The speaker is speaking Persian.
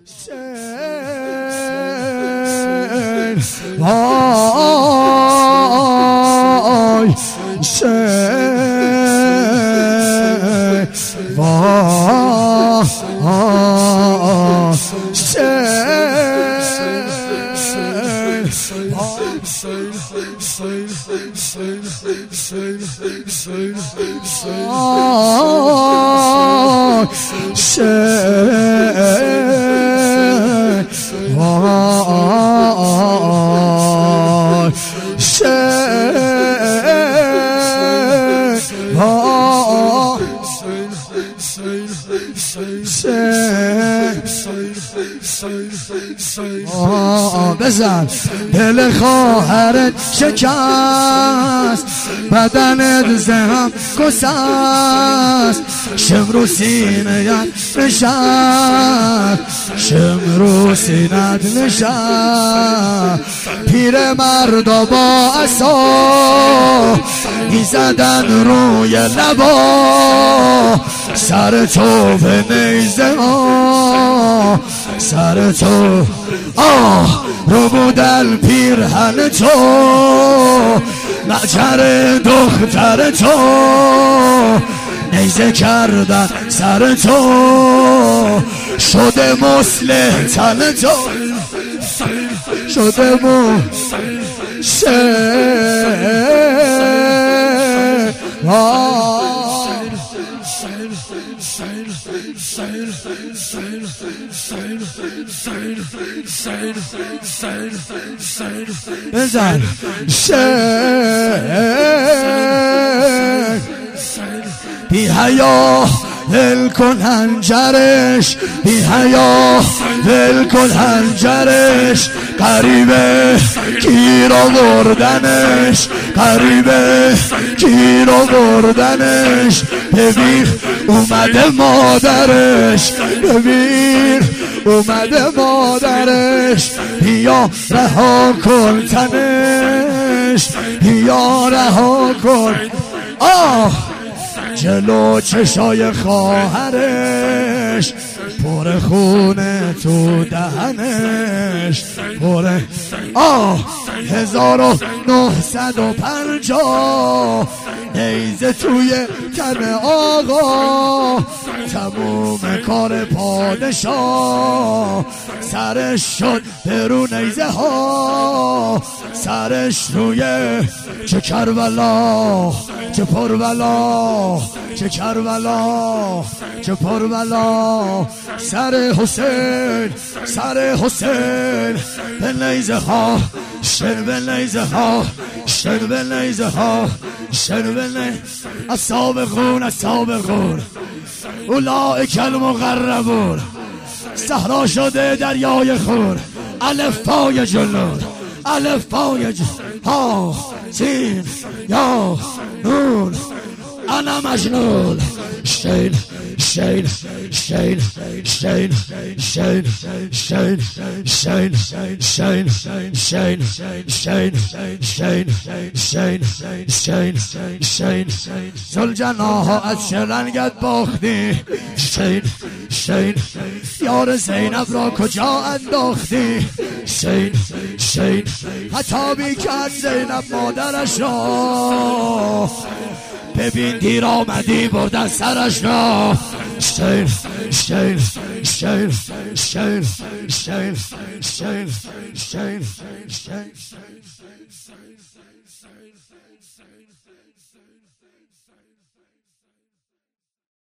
وای بزن دل خواهرت شکست، بدنت زهم کسست، شمرو سینه‌ات نشست، شمرو سینه‌ات نشست. پیر مردا با عصا میزدن روی لبا، سر تو به نیزه ها، سر تو رو بودن پیرهن تو، مجر دختر تو، نیزه کردن سر تو، شده مسلح تن تو، شده بزن بی حیا ول کن هنجرش، بی حیا ول کن هنجرش، قریبه گیر آوردنش، قریبه گیر آوردنش. ببین اومده مادرش، ببین اومده مادرش، بیا رها کن تنش، بیا رها کن. جلو چشای خواهرش پر خونه تو دهنش، پر 1950 نیزه توی تن آقا، تموم کار پادشاه سرش شد برو نیزه ها، سرش روی چه کربلا، چه پربلا، چه کربلا، چه پربلا. سر حسین، سر حسین به نیزه ها، شن به نیزه ها، شن به نیزه ها، شن به نیزه. السابقون السابقون اولئک المقربون، صحرا شده دریای خون، الف پای جنون، الف پای ها سین یا نون. انا مجنون. شین شین شین شین شین شین شین شین شین شین شین شین شین شین. زلجناها از چه رنگت باختی؟ شین شین. یار زینب را کجا انداختی؟ شین شین. خطابی کرد زینب مادرش را، ببین دیر آمدی بردن سرش را. شین شین شین شین شین شین شین شین.